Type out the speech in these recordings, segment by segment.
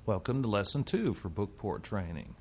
Welcome to Lesson 2 for Bookport Training.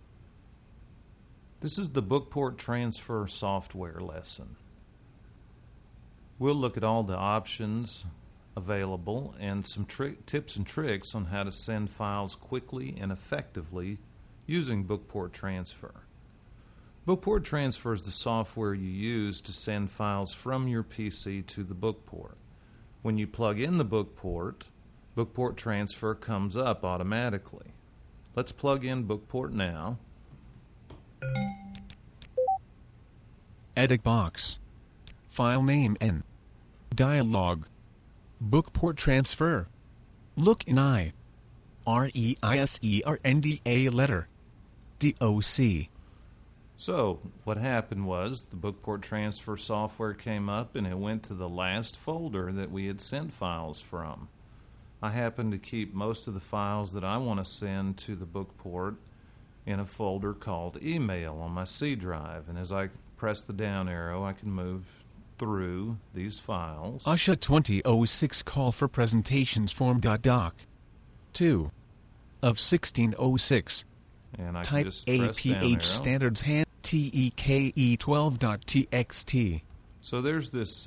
This is the Bookport Transfer software lesson. We'll look at all the options available and some tips and tricks on how to send files quickly and effectively using Bookport Transfer. Bookport Transfer is the software you use to send files from your PC to the Bookport. When you plug in the Bookport, Bookport Transfer comes up automatically. Let's plug in Bookport now. Edit box. File name N. Dialog. Bookport Transfer. Look in I. REISERNDA letter. DOC. So, what happened was the Bookport Transfer software came up and it went to the last folder that we had sent files from. I happen to keep most of the files that I want to send to the Bookport in a folder called Email on my C drive. And as I press the down arrow, I can move through these files. OSHA 2006 call for presentations form.doc. 2 of 1606. And I Type can just press down arrow. APH standards hand TEKE12.txt. So there's this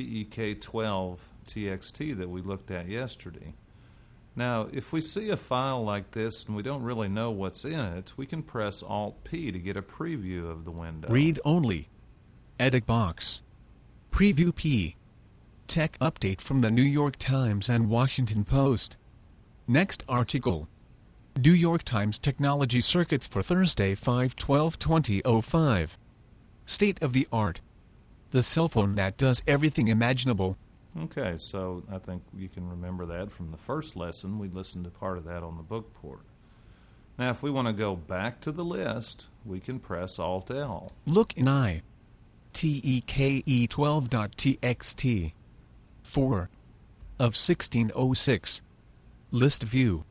TEK12.txt that we looked at yesterday. Now, if we see a file like this and we don't really know what's in it, we can press Alt-P to get a preview of the window. Read only. Edit box. Preview P. Tech update from the New York Times and Washington Post. Next article. New York Times Technology Circuits for Thursday 5/12/2005. State of the art. The cell phone that does everything imaginable. Okay, so I think you can remember that from the first lesson. We listened to part of that on the Bookport. Now, if we want to go back to the list, we can press Alt-L. Look in I. TEKE12.txt. 4 of 1606. List view.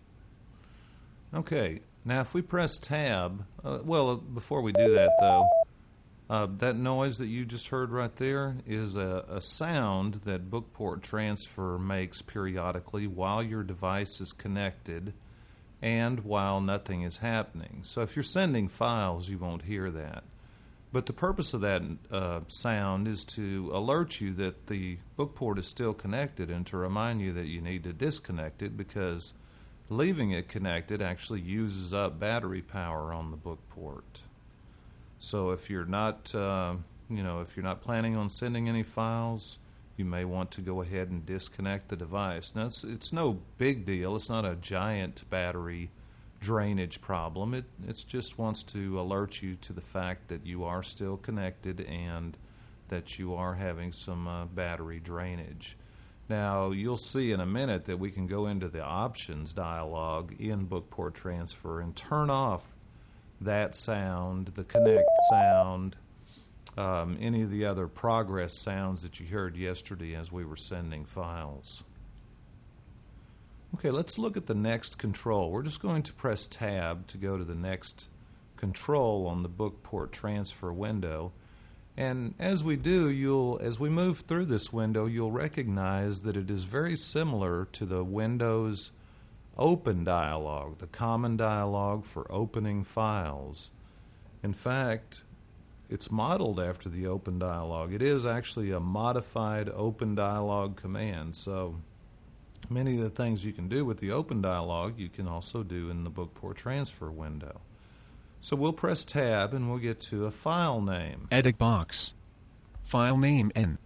Okay, now if we press Tab, before we do that though, that noise that you just heard right there is a sound that Bookport Transfer makes periodically while your device is connected and while nothing is happening. So if you're sending files, you won't hear that. But the purpose of that sound is to alert you that the Bookport is still connected and to remind you that you need to disconnect it, because leaving it connected actually uses up battery power on the Bookport. So if you're not, if you're not planning on sending any files, you may want to go ahead and disconnect the device. Now, it's no big deal. It's not a giant battery drainage problem. It just wants to alert you to the fact that you are still connected and that you are having some battery drainage. Now, you'll see in a minute that we can go into the options dialog in Bookport Transfer and turn off that sound, the connect sound, any of the other progress sounds that you heard yesterday as we were sending files. Okay, let's look at the next control. We're just going to press Tab to go to the next control on the Bookport Transfer window. And as we do, as we move through this window, you'll recognize that it is very similar to the Windows Open dialog, the common dialog for opening files. In fact, it's modeled after the Open dialog. It is actually a modified Open dialog command. So many of the things you can do with the Open dialog, you can also do in the Bookport Transfer window. So we'll press Tab and we'll get to a file name. Edit box. File name N.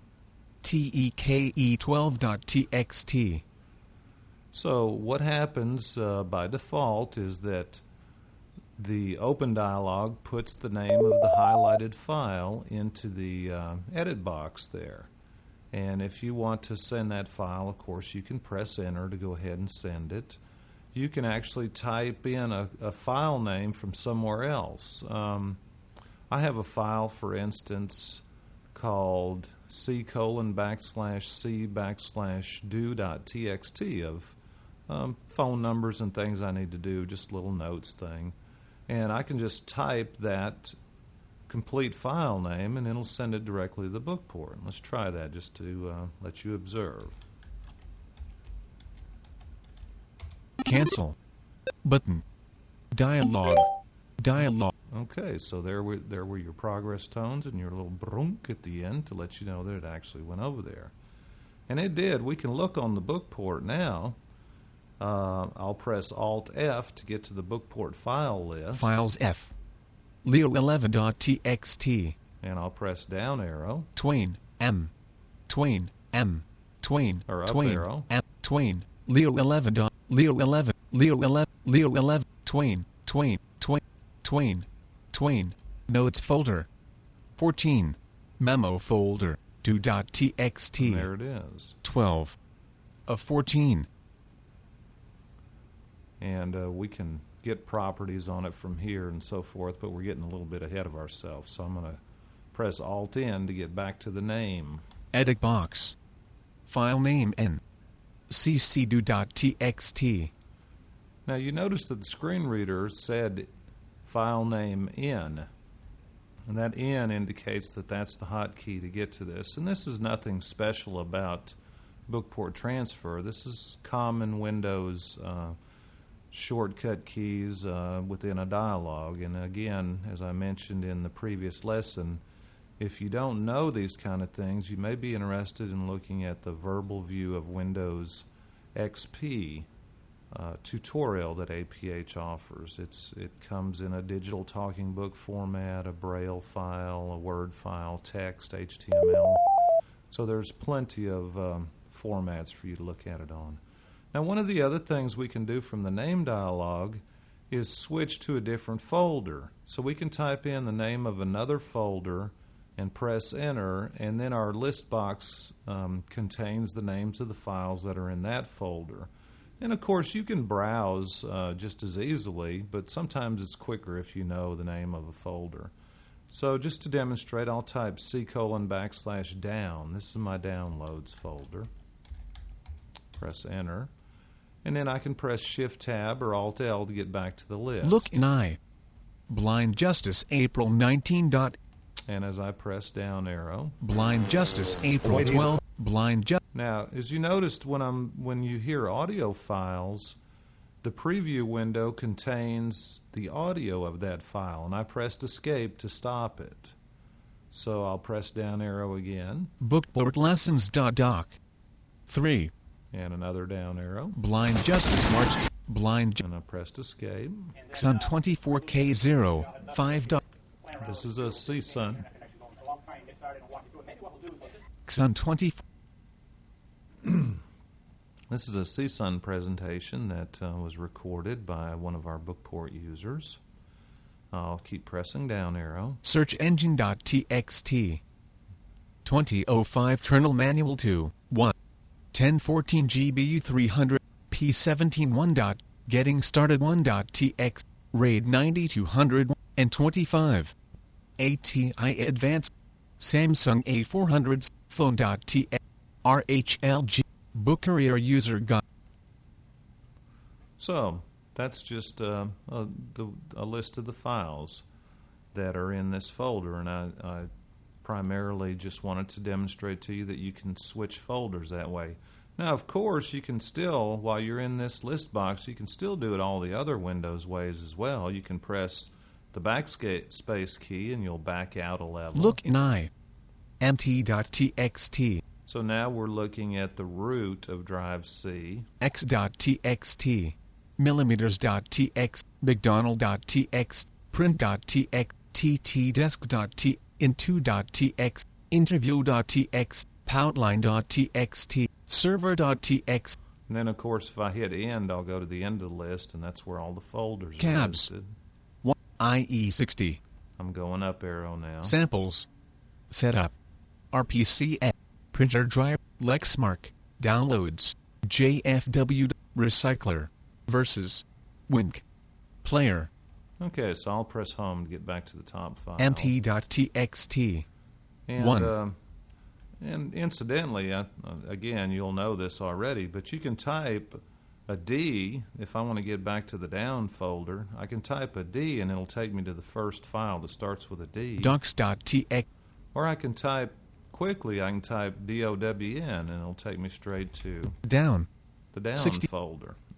TEKE12.txt. So what happens by default is that the Open dialog puts the name of the highlighted file into the edit box there. And if you want to send that file, of course, you can press Enter to go ahead and send it. You can actually type in a file name from somewhere else. I have a file, for instance, called c:/c/do.txt of phone numbers and things I need to do, just a little notes thing. And I can just type that complete file name and it'll send it directly to the Bookport. Let's try that just to let you observe. Cancel. Button. Dialogue. Dialogue. Okay, so there were your progress tones and your little brunk at the end to let you know that it actually went over there. And it did. We can look on the book port now. I'll press Alt F to get to the book port file list. Files F. Leo11.txt. And I'll press down arrow. Twain. M. Twain. M. Twain. Or up Twain. arrow. M. Twain. Leo11. Leo11. Leo11. Leo11. Twain. Twain. Twain. Twain. Twain. Notes folder. 14. Memo folder. Do.txt. And there it is. 12. Of 14. And we can get properties on it from here and so forth, but we're getting a little bit ahead of ourselves. So I'm going to press Alt-N to get back to the name. Edit box. File name N. ccdo.txt. Now you notice that the screen reader said file name N. And that N indicates that that's the hotkey to get to this. And this is nothing special about Bookport Transfer. This is common Windows shortcut keys within a dialog. And again, as I mentioned in the previous lesson, if you don't know these kind of things, you may be interested in looking at the verbal view of Windows XP tutorial that APH offers. It comes in a digital talking book format, a Braille file, a Word file, text, HTML. So there's plenty of formats for you to look at it on. Now, one of the other things we can do from the name dialog is switch to a different folder. So we can type in the name of another folder and press enter, and then our list box contains the names of the files that are in that folder. And of course you can browse just as easily, but sometimes it's quicker if you know the name of a folder. So just to demonstrate, I'll type C:\down. This is my downloads folder. Press enter. And then I can press Shift-Tab or Alt-L to get back to the list. Look in I. Blind Justice April 19. And as I press down arrow. Blind Justice April 12. Blind Justice. Now, as you noticed when you hear audio files, the preview window contains the audio of that file, and I pressed escape to stop it. So I'll press down arrow again. Bookport lessons.doc. 3. And another down arrow. Blind Justice March. Blind. And I pressed escape. Sun 24K0. 5. This is a CSUN. Sun 24. This is a CSUN presentation that was recorded by one of our Bookport users. I'll keep pressing down arrow. Search engine.txt. 2005 Kernel Manual 2. 1. 1014 GBU 300 P17 1. Getting started 1.txt. RAID 9200 and 25. ATI Advanced. Samsung A400s. Phone.txt. RHLG. Book Career User Guide. So that's just a list of the files that are in this folder, and I primarily just wanted to demonstrate to you that you can switch folders that way. Now, of course, you can still, while you're in this list box, you can still do it all the other Windows ways as well. You can press the backspace key and you'll back out a level. Look in I. MT.txt. So now we're looking at the root of drive C. X.txt. Millimeters.txt. McDonald.txt. Print.txt. ttdesk.txt. Into.txt. Interview.txt. Poutline.txt. Server.txt. And then, of course, if I hit end, I'll go to the end of the list, and that's where all the folders are Cabs. listed. IE60. I'm going up arrow now. Samples. Setup. RPC. Printer drive. Lexmark. Downloads. JFW. Recycler. Versus. Wink. Player. Okay, so I'll press home to get back to the top file. MT.txt. And, 1. And incidentally, again, you'll know this already, but you can type a D. If I want to get back to the down folder, I can type a D and it'll take me to the first file that starts with a D. Docs.txt. Or I can type quickly, I can type DOWN and it'll take me straight to Down. the down 60. folder.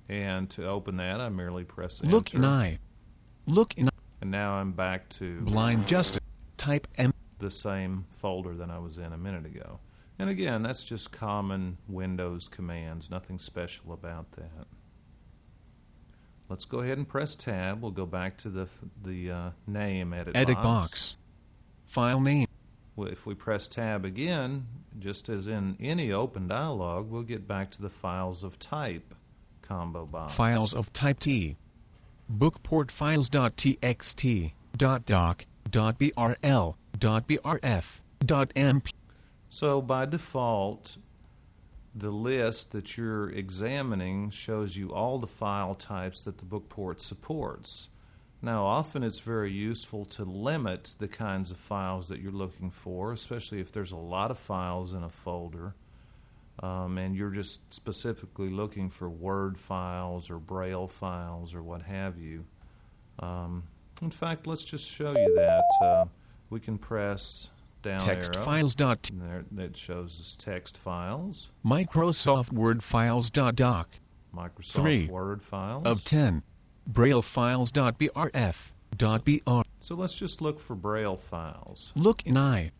And to open that, I merely press Look in Enter. eye. Look in And now I'm back to blind justice. Type M. the same folder that I was in a minute ago. And again, that's just common Windows commands, nothing special about that. Let's go ahead and press Tab. We'll go back to the name edit box. File name. Well, if we press Tab again, just as in any open dialog, we'll get back to the Files of Type combo box. Files of type T. Bookport files.txt, .doc, .brl, .brf, .mp. So by default, the list that you're examining shows you all the file types that the Bookport supports. Now, often it's very useful to limit the kinds of files that you're looking for, especially if there's a lot of files in a folder, and you're just specifically looking for Word files or Braille files or what have you. In fact, let's just show you that. We can press down Text arrow. files. And there, that shows us text files. Microsoft Word files. Doc. Microsoft 3 Word files. of 10. Braille files. Brf. Br. So let's just look for Braille files. Look in eye.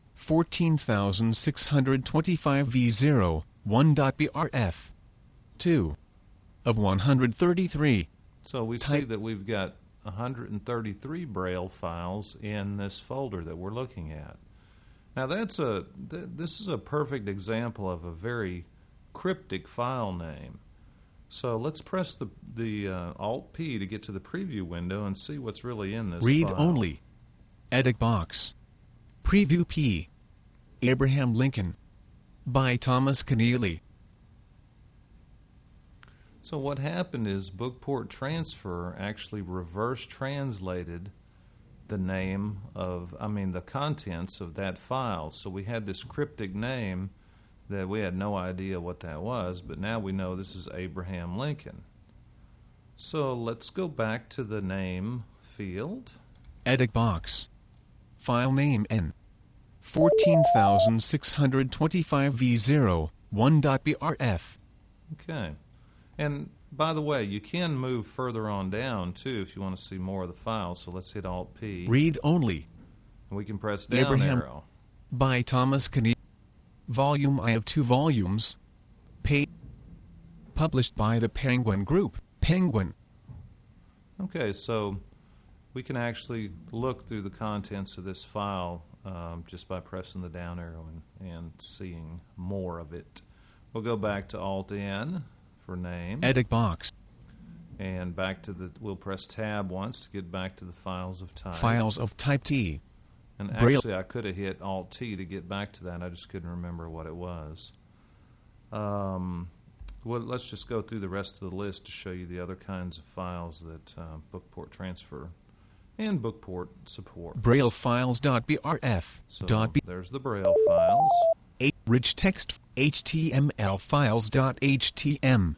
14,625 V0, 1.brf. 2 of 133. So we see that we've got 133 Braille files in this folder that we're looking at. Now this is a perfect example of a very cryptic file name. So let's press the Alt-P to get to the preview window and see what's really in this Read file. only. Edit box. Preview P. Abraham Lincoln. By Thomas Keneally. So what happened is Bookport Transfer actually reverse translated the name of, the contents of that file. So we had this cryptic name that we had no idea what that was, but now we know this is Abraham Lincoln. So let's go back to the name field. Edit box. File name N. 14,625 V0, 1.brf. Okay. And by the way, you can move further on down too if you want to see more of the file. So let's hit Alt-P. Read only. And we can press down Abraham. arrow. By Thomas Keneally. Volume I of 2 volumes. Published by the Penguin Group. Penguin. Okay, so we can actually look through the contents of this file just by pressing the down arrow and seeing more of it. We'll go back to Alt-N for name. Edit box. And back to we'll press Tab once to get back to the files of type. Files of type T. And Braille. actually, I could have hit Alt-T to get back to that. I just couldn't remember what it was. Well, let's just go through the rest of the list to show you the other kinds of files that Bookport Transfer and Bookport supports. Braille files.brf. So .b. there's the Braille files. Rich text HTML files.htm.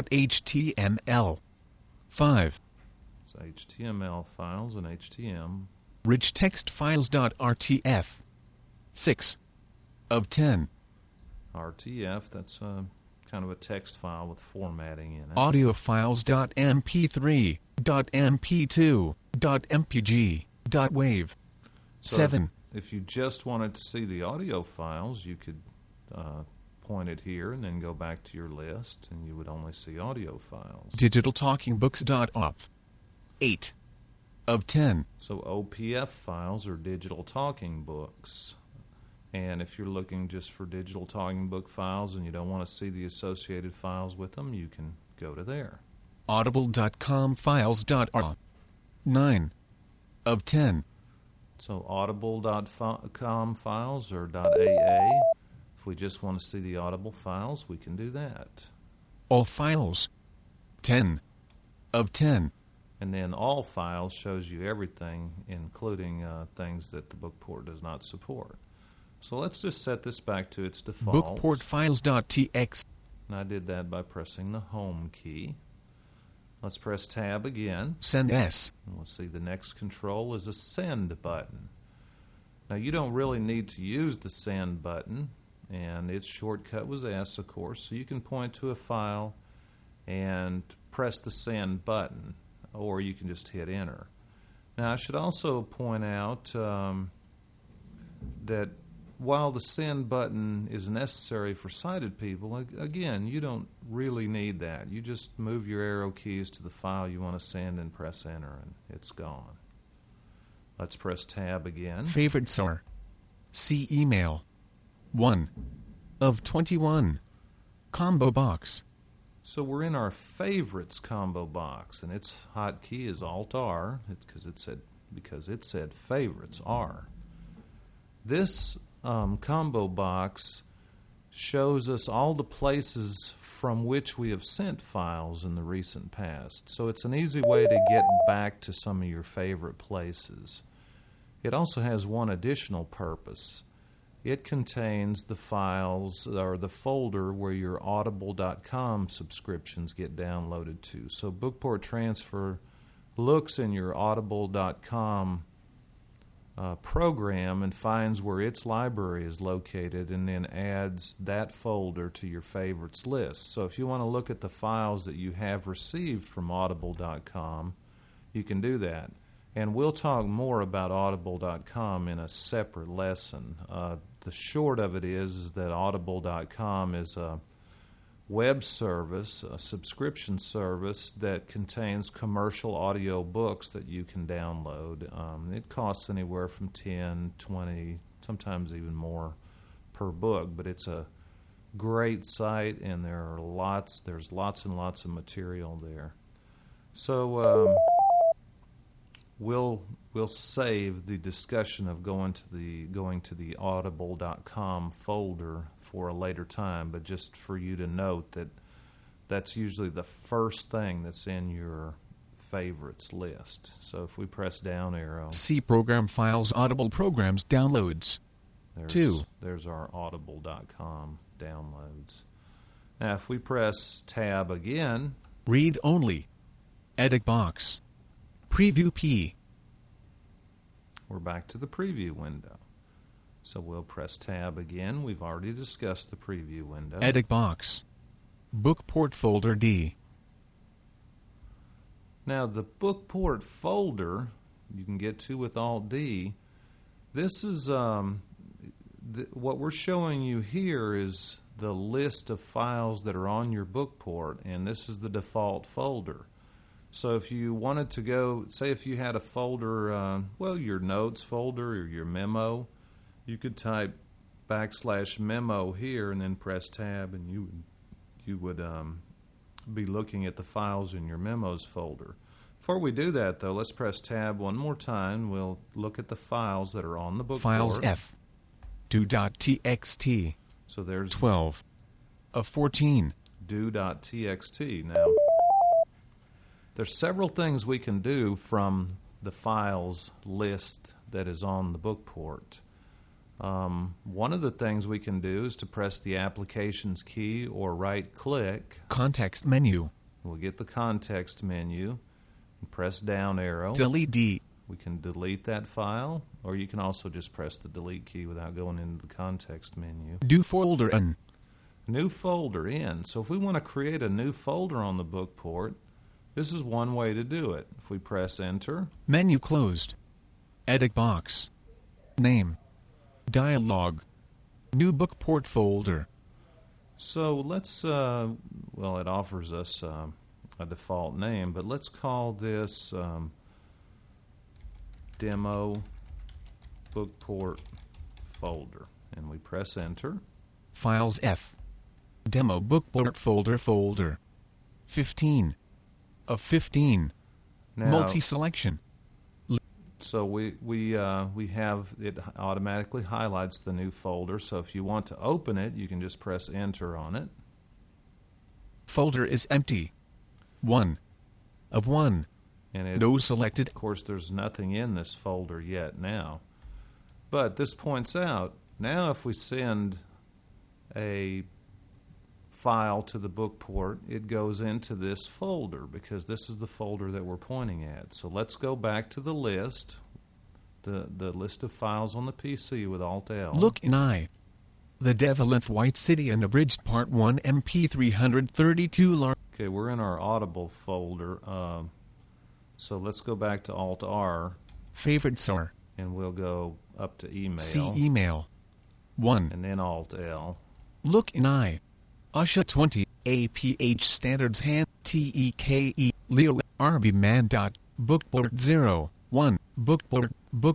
.html. 5. So HTML files and HTML. Rich text files.rtf. 6. Of 10. RTF, that's kind of a text file with formatting in it. Audio files.mp3. .mp2. .mpg. .wave. So 7. If you just wanted to see the audio files, you could point it here and then go back to your list, and you would only see audio files. Digital talking books.off. 8. Of 10. So OPF files are digital talking books. And if you're looking just for digital talking book files and you don't want to see the associated files with them, you can go to there. Audible.com files.raw. 9. Of 10. So audible.com files or .aa. If we just want to see the Audible files, we can do that. All files. 10. Of 10. And then all files shows you everything, including things that the Bookport does not support. So let's just set this back to its default. Bookport files.txt. And I did that by pressing the Home key. Let's press Tab again. Send S. And we'll see the next control is a Send button. Now you don't really need to use the Send button, and its shortcut was S, of course, so you can point to a file and press the send button, or you can just hit enter. Now, I should also point out that while the send button is necessary for sighted people, again, you don't really need that. You just move your arrow keys to the file you want to send and press enter, and it's gone. Let's press tab again. Favorites are see email 1 of 21 combo box. So we're in our favorites combo box, and its hotkey is Alt-R because it said favorites R. This combo box shows us all the places from which we have sent files in the recent past. So it's an easy way to get back to some of your favorite places. It also has one additional purpose. It contains the files or the folder where your Audible.com subscriptions get downloaded to. So Bookport Transfer looks in your Audible.com program and finds where its library is located and then adds that folder to your favorites list. So if you want to look at the files that you have received from Audible.com, you can do that. And we'll talk more about Audible.com in a separate lesson. The short of it is that Audible.com is a web service, a subscription service that contains commercial audio books that you can download. It costs anywhere from $10, $20, sometimes even more per book, but it's a great site, and there's lots and lots of material there. So we'll save the discussion of going to the Audible.com folder for a later time, but just for you to note that that's usually the first thing that's in your favorites list. So if we press down arrow, see program files, Audible programs, downloads. There's our Audible.com downloads. Now if we press tab again, read only, edit box, preview P. We're back to the preview window. So we'll press tab again. We've already discussed the preview window. Edit box, Bookport folder D. Now the Bookport folder you can get to with Alt-D. This is what we're showing you here is the list of files that are on your Bookport, and this is the default folder. So if you wanted to go, say if you had a folder, your notes folder or your memo, you could type \memo here and then press tab, and you would be looking at the files in your memos folder. Before we do that, though, let's press tab one more time. We'll look at the files that are on the Bookport. Files F, 2.txt. So there's 12 of 14. do.txt. Now, there's several things we can do from the files list that is on the Bookport. One of the things we can do is to press the applications key or right-click. Context menu. We'll get the context menu and press down arrow. Delete D. We can delete that file, or you can also just press the delete key without going into the context menu. Do folder in. New folder in. So if we want to create a new folder on the Bookport, this is one way to do it. If we press enter. Menu closed. Edit box. Name. Dialog. New Bookport folder. So let's, it offers us a default name, but let's call this Demo Bookport folder. And we press enter. Files F. Demo Bookport folder. 15 of 15. Now, multi-selection. So we have it automatically highlights the new folder. So if you want to open it, you can just press enter on it. Folder is empty. 1 of 1. And no selected. Of course, there's nothing in this folder yet now. But this points out, now if we send a file to the Bookport, it goes into this folder because this is the folder that we're pointing at. So let's go back to the list, the list of files on the PC with Alt-L. Look in I. The Devilith White City Unabridged Part 1 MP332 large. Okay, we're in our Audible folder. So let's go back to Alt-R. Favorites are. And we'll go up to email. See email. 1. And then Alt-L. Look in I. Usha 20. APH Standards Hand. TEKE. Leo. RB-Man. Bookport 0. 1. Bookport.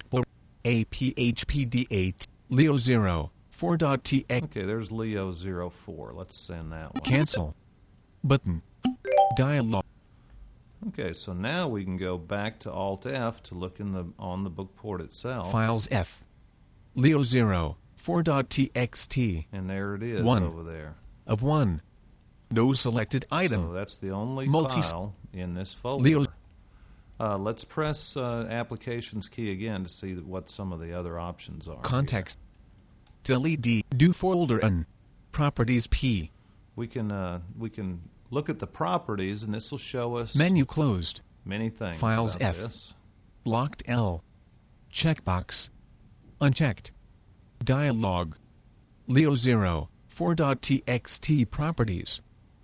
APHPD8. Leo 0. 4.tx. Okay, there's Leo 04. Let's send that one. Cancel. Button. Dialog. Okay, so now we can go back to Alt-F to look on the bookport itself. Files F. Leo 0. 4.txt. And there it is 1. over there. Of 1. No selected item. So that's the only Multi- file in this folder. Leo. Let's press Applications key again to see what some of the other options are. Context. Delete D. Do folder N. Properties P. We can look at the properties, and this will show us Menu closed. many things. Files about F. This. Locked L. Checkbox. Unchecked. Dialog. Leo 0. 4.txt properties.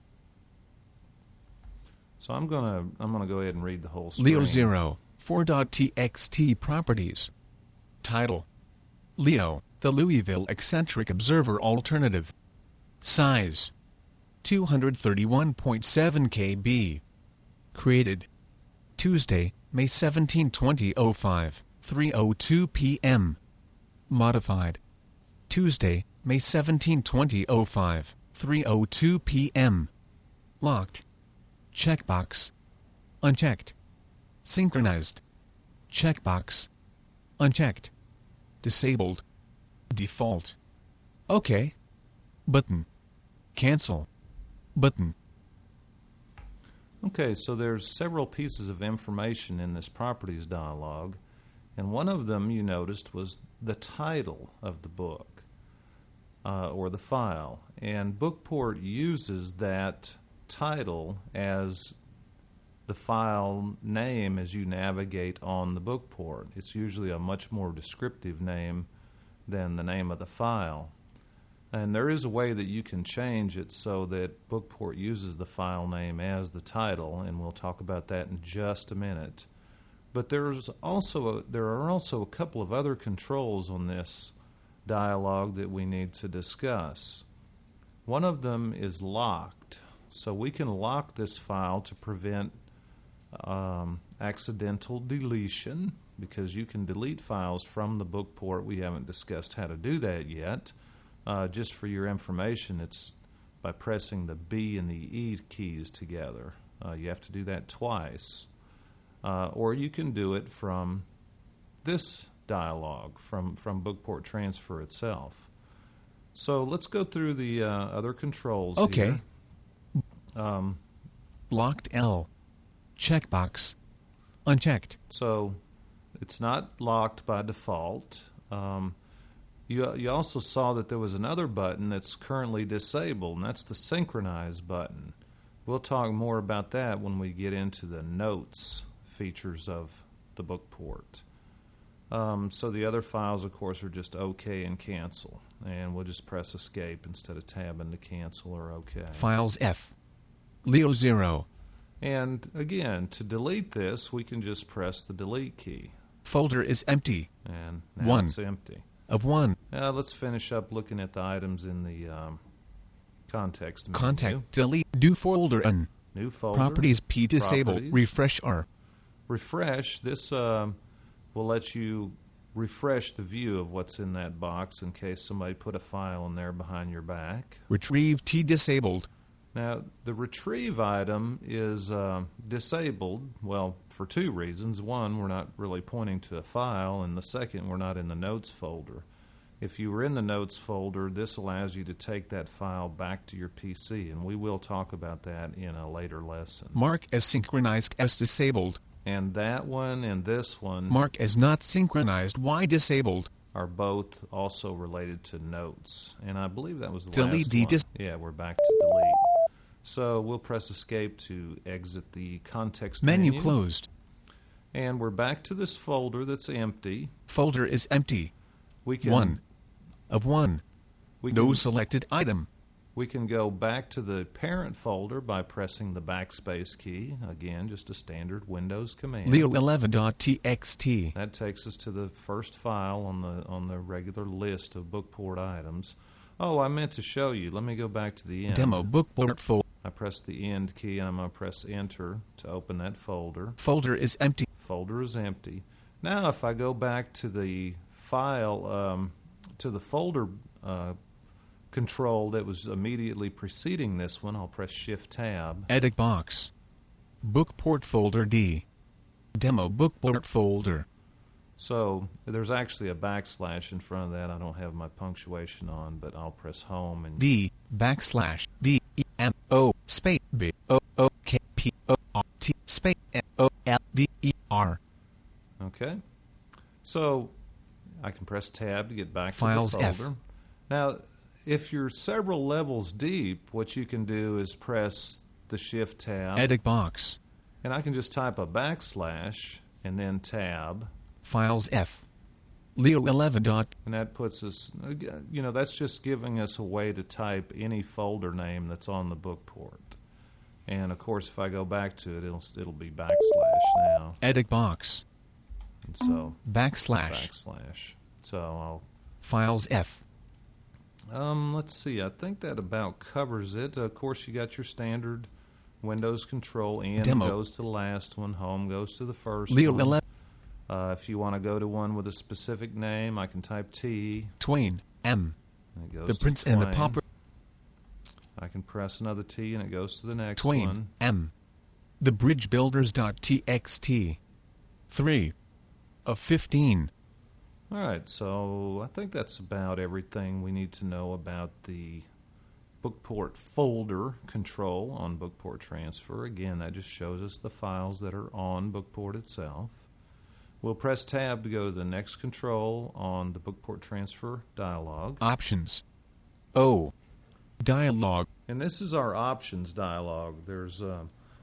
So I'm gonna go ahead and read the whole screen. Leo 0. 4.txt properties. Title. Leo, the Louisville Eccentric Observer Alternative. Size. 231.7 KB. Created. Tuesday, May 17, 2005, 3:02 p.m. Modified. Tuesday, May 17, 2005, 3:02 p.m. Locked. Checkbox. Unchecked. Synchronized. Checkbox. Unchecked. Disabled. Default. OK. Button. Cancel. Button. Okay, so there's several pieces of information in this properties dialog, and one of them you noticed was the title of the book or the file, and Bookport uses that title as the file name as you navigate on the bookport. It's usually a much more descriptive name than the name of the file. And there is a way that you can change it so that Bookport uses the file name as the title, and we'll talk about that in just a minute. But there are also a couple of other controls on this dialog that we need to discuss. One of them is locked. So we can lock this file to prevent accidental deletion, because you can delete files from the bookport. We haven't discussed how to do that yet. Just for your information, it's by pressing the B and the E keys together. You have to do that twice. Or you can do it from this dialog, from Bookport Transfer itself. So let's go through the other controls Okay. here. Locked L. Checkbox. Unchecked. So it's not locked by default. You also saw that there was another button that's currently disabled, and that's the Synchronize button. We'll talk more about that when we get into the notes features of the bookport. So the other files, of course, are just OK and cancel, and we'll just press Escape instead of tabbing to cancel or OK. Files F. Leo 0. And again, to delete this, we can just press the Delete key. Folder is empty. And now 1. it's empty. Of 1. Let's finish up looking at the items in the context menu. Contact. Delete. Do folder N. New folder. Properties P disabled. Properties. Refresh R. Refresh. This will let you refresh the view of what's in that box in case somebody put a file in there behind your back. Retrieve T disabled. Now, the retrieve item is disabled, well, for two reasons. One, we're not really pointing to a file, and the second, we're not in the notes folder. If you were in the notes folder, this allows you to take that file back to your PC, and we will talk about that in a later lesson. Mark as synchronized as disabled. And that one and this one Mark as not synchronized Y disabled. are both also related to notes. And I believe that was the Delete last D one. Yeah, we're back to delete. So we'll press Escape to exit the context Menu closed. And we're back to this folder that's empty. Folder is empty. We can 1. Of 1. we No can, selected item. We can go back to the parent folder by pressing the backspace key. Again, just a standard Windows command. Leo11.txt. That takes us to the first file on the regular list of Bookport items. Oh, I meant to show you. Let me go back to the end. Demo Bookport folder. I press the end key, and I'm going to press Enter to open that folder. Folder is empty. Folder is empty. Now, if I go back to the file, to the folder control that was immediately preceding this one, I'll press Shift-Tab. Edit box. Bookport folder D. Demo Bookport folder. So there's actually a backslash in front of that. I don't have my punctuation on, but I'll press Home and D backslash D E M O space B O O K P O R T space N O L D E R. Okay. So I can press Tab to get back Files to the F. folder. Now, if you're several levels deep, what you can do is press the Shift tab. Edit box. And I can just type a backslash and then tab. Files F. Leo 11. And that puts us, that's just giving us a way to type any folder name that's on the book port. And of course, if I go back to it, it'll be backslash now. Edit box. And so backslash. So I'll Files F. Let's see. I think that about covers it. Of course, you got your standard Windows control. End Demo. goes to the last one. Home goes to the first Leo one. 11. If you want to go to one with a specific name, I can type T. Twain M. And it goes The to Prince and the Twain. Pauper. I can press another T and it goes to the next Twain one. M. The Bridge Builders.txt. 3 of 15. All right, so I think that's about everything we need to know about the Bookport folder control on Bookport Transfer. Again, that just shows us the files that are on Bookport itself. We'll press Tab to go to the next control on the Bookport Transfer dialog. Options. O. Dialog. And this is our options dialog. There's a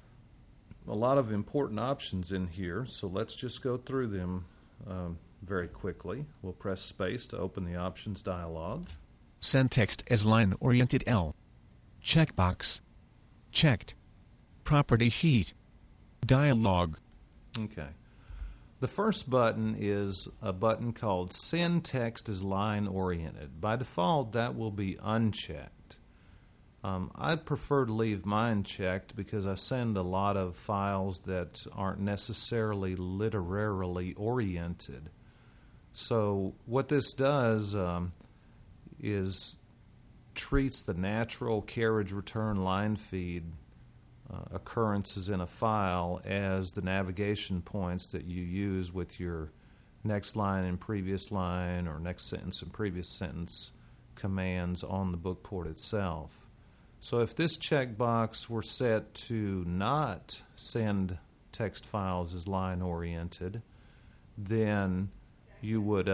lot of important options in here, so let's just go through them very quickly. We'll press space to open the options dialog. Send text as line-oriented L. Checkbox. Checked. Property sheet. Dialog. Okay. The first button is a button called Send Text as Line Oriented. By default, that will be unchecked. I'd prefer to leave mine checked because I send a lot of files that aren't necessarily literarily oriented. So what this does is treats the natural carriage return line feed occurrences in a file as the navigation points that you use with your next line and previous line or next sentence and previous sentence commands on the Bookport itself. So if this checkbox were set to not send text files as line oriented, then you would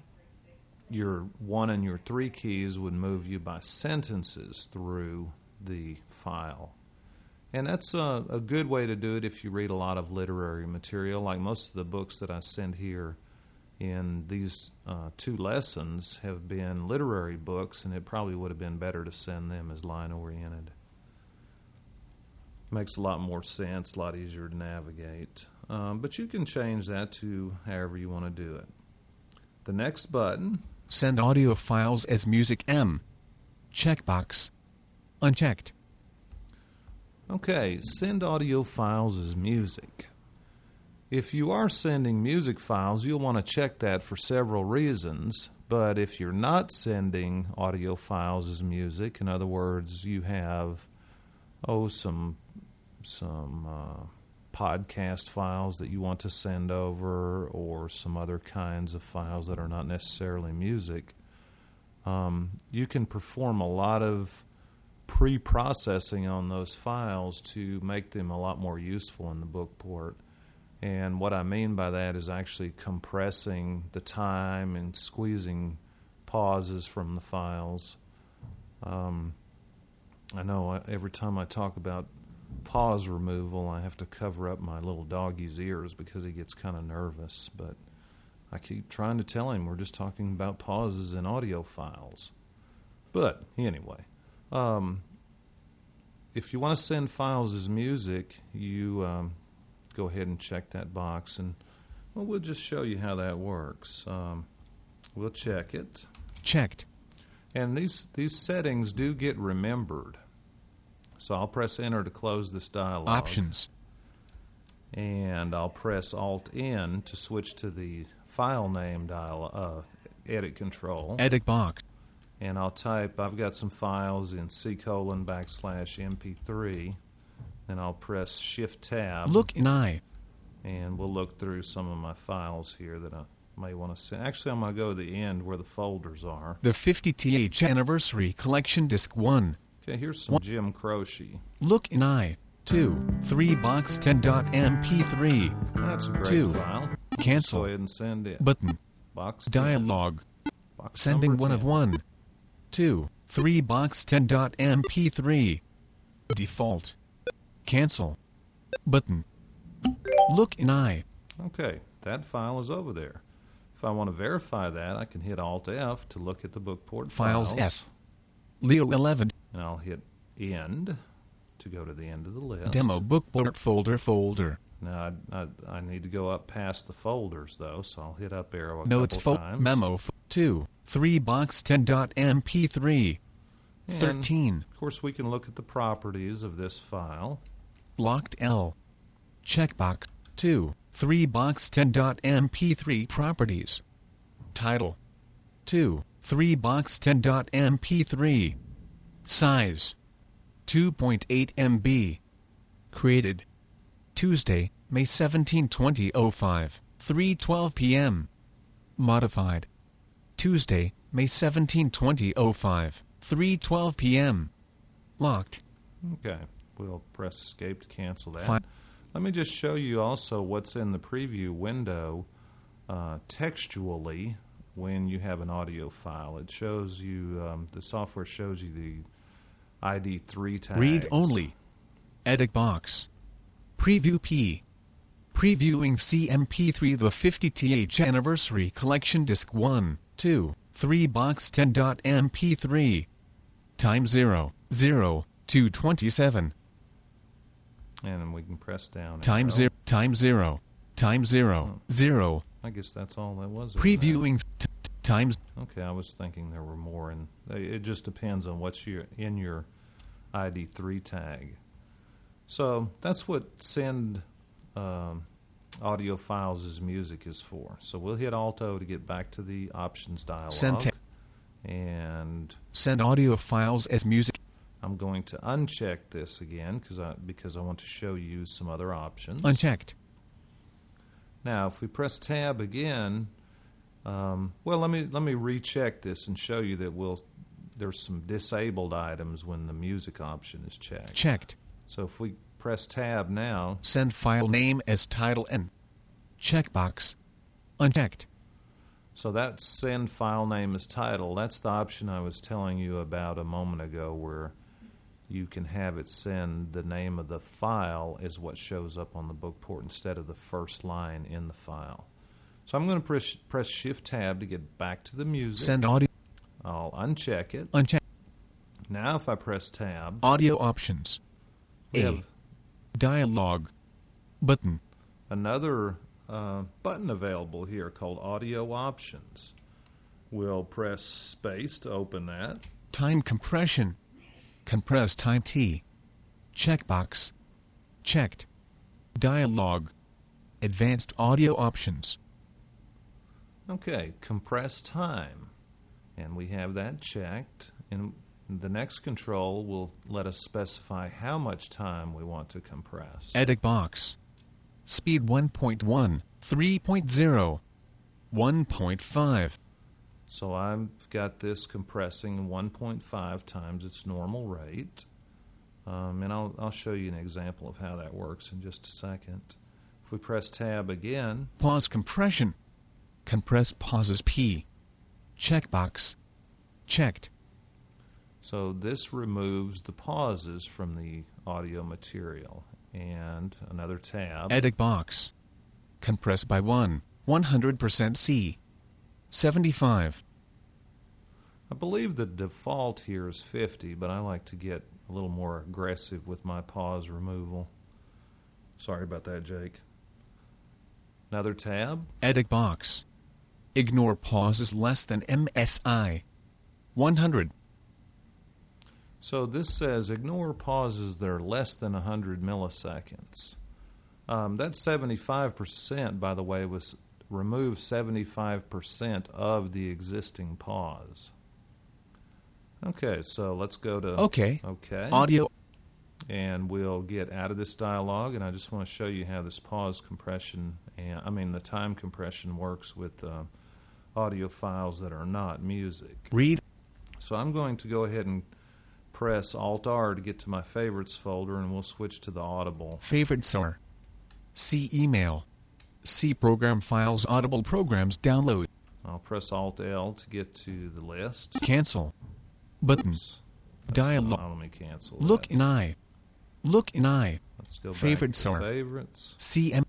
your 1 and your 3 keys would move you by sentences through the file. And that's a good way to do it if you read a lot of literary material. Like most of the books that I send here in these 2 lessons have been literary books, and it probably would have been better to send them as line-oriented. Makes a lot more sense, a lot easier to navigate. But you can change that to however you want to do it. The next button. Send audio files as music M. Checkbox. Unchecked. Okay, send audio files as music. If you are sending music files, you'll want to check that for several reasons. But if you're not sending audio files as music, in other words, you have some podcast files that you want to send over, or some other kinds of files that are not necessarily music, you can perform a lot of pre-processing on those files to make them a lot more useful in the Bookport. And what I mean by that is actually compressing the time and squeezing pauses from the files. I know every time I talk about pause removal, I have to cover up my little doggy's ears because he gets kind of nervous. But I keep trying to tell him we're just talking about pauses in audio files. But anyway, If you want to send files as music, you go ahead and check that box, and we'll just show you how that works. We'll check it. Checked. And these settings do get remembered. So I'll press Enter to close this dialog. Options. And I'll press Alt-N to switch to the file name edit control. Edit box. And I'll type, I've got some files in C:\MP3. Then I'll press Shift-Tab. Look in I. And we'll look through some of my files here that I may want to send. Actually, I'm going to go to the end where the folders are. The 50th Anniversary Collection Disc 1. Okay, here's some Jim Croce. Look in I. 2. 3 box 10.mp3. That's a great 2. file. Cancel. Go ahead and send it. Button. Box 10. Dialog. Box Sending number 1 10. of 1. 2. 3 box 10.mp3. Default. Cancel. Button. Look in I. Okay, that file is over there. If I want to verify that, I can hit Alt-F to look at the bookport Files files. F. Leo 11. And I'll hit End to go to the end of the list. Demo bookport folder. Now, I need to go up past the folders, though, so I'll hit up arrow a Notes couple times. memo 2. 3 box 10.mp3. And, 13. of course, we can look at the properties of this file. Locked L. Checkbox. 2. 3 box 10.mp3 properties. Title. 2. 3 box 10.mp3. Size. 2.8 MB. Created. Tuesday, May 17, 2005, 3:12 p.m. Modified. Tuesday, May 17, 2005, 3:12 p.m. Locked. Okay, we'll press Escape to cancel that. Fine. Let me just show you also what's in the preview window textually when you have an audio file. It shows you, the software shows you the ID3 tags. Read only. Edit box. Preview P. Previewing CMP3 the 50th Anniversary Collection Disc 1, 2, 3 box 10.mp3. Time 0, 0, 2:27. And then we can press down. Time arrow. 0, time 0, time 0, 0. I guess that's all that was. of Previewing times. that. Okay, I was thinking there were more, and it just depends on what's in your ID3 tag. So that's what send audio files as music is for. So we'll hit Alt-O to get back to the options dialog. And Send audio files as music. I'm going to uncheck this again because I want to show you some other options. Unchecked. Now, if we press Tab again, let me recheck this and show you that there's some disabled items when the music option is checked. Checked. So if we press Tab now, Send file name as title N. Checkbox. Unchecked. so that's send file name as title. That's the option I was telling you about a moment ago where you can have it send the name of the file as what shows up on the book port instead of the first line in the file. So I'm going to press Shift-Tab to get back to the music. Send audio. I'll uncheck it. Unchecked. Now if I press Tab, Audio options. we A. have Dialog. Button. another button available here called Audio Options. We'll press space to open that. Time compression. Compress time T. Checkbox. Checked. Dialog. Advanced audio options. Okay, compress time. And we have that checked. And the next control will let us specify how much time we want to compress. Edit box. Speed 1.1, 3.0, 1.5. So I've got this compressing 1.5 times its normal rate. And I'll show you an example of how that works in just a second. If we press Tab again, Pause compression. Compress pauses P. Checkbox. Checked. so this removes the pauses from the audio material. And another tab. Edit box. Compress by 1, 100% C. 75. I believe the default here is 50, but I like to get a little more aggressive with my pause removal. Sorry about that, Jake. Another tab. Edit box. Ignore pauses less than MSI 100. So this says ignore pauses that are less than 100 milliseconds. That 75%, by the way, was remove 75% of the existing pause. Okay, so let's go to Okay. OK. Audio. And we'll get out of this dialog, and I just want to show you how this pause compression, the time compression works with audio files that are not music. Read. So I'm going to go ahead and press Alt-R to get to my favorites folder, and we'll switch to the Audible. Favorites are. See email. See program files. Audible programs download. I'll press Alt-L to get to the list. Cancel. Button. Oops. Dialog. Let me cancel Look that. in eye. Look in eye. Let's go back Favorites to are. favorites, CM.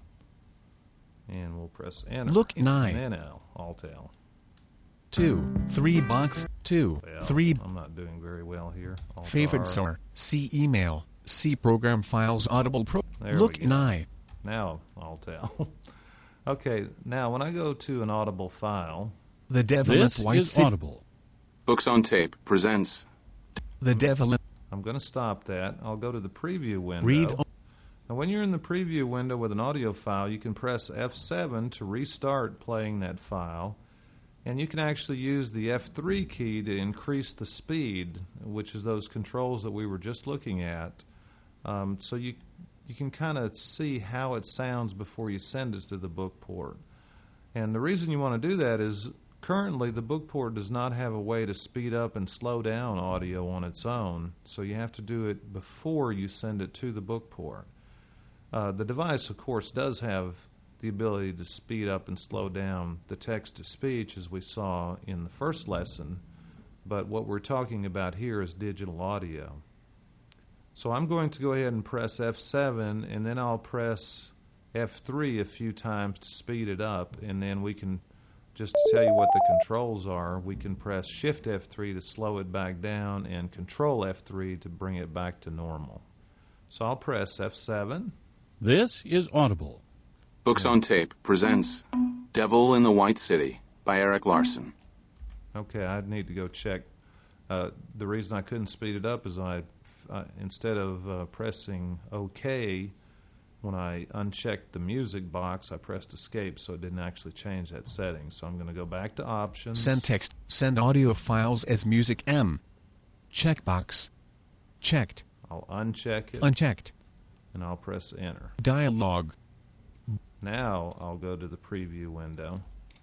and we'll press Enter. Look in eye. And then L. Alt-L. 2, 3 box. 2, Well, 3. I'm not doing very well here. Alt-R. Favorites are. See email. See program files. Audible pro. There Look we in go. eye. Now Alt-L. Okay, now when I go to an Audible file, The Devil This at White is City. Audible. Books on Tape presents The Devil at I'm going to stop that. I'll go to the preview window. Read. Now, when you're in the preview window with an audio file, you can press F7 to restart playing that file, and you can actually use the F3 key to increase the speed, which is those controls that we were just looking at. So you can kind of see how it sounds before you send it to the book port. And the reason you want to do that is currently the book port does not have a way to speed up and slow down audio on its own, so you have to do it before you send it to the book port. The device, of course, does have the ability to speed up and slow down the text-to-speech, as we saw in the first lesson, but what we're talking about here is digital audio. So I'm going to go ahead and press F7, and then I'll press F3 a few times to speed it up, and then we can, just to tell you what the controls are, we can press Shift F3 to slow it back down and Control F3 to bring it back to normal. So I'll press F7. This is Audible. Books on Tape presents Devil in the White City by Eric Larson. Okay, I need to go check. The reason I couldn't speed it up is instead of pressing OK, when I unchecked the music box, I pressed Escape, so it didn't actually change that setting. So I'm going to go back to Options. Send text. Send audio files as music M. Checkbox. Checked. I'll uncheck it, Unchecked. and I'll press Enter. Dialog. Now I'll go to the preview window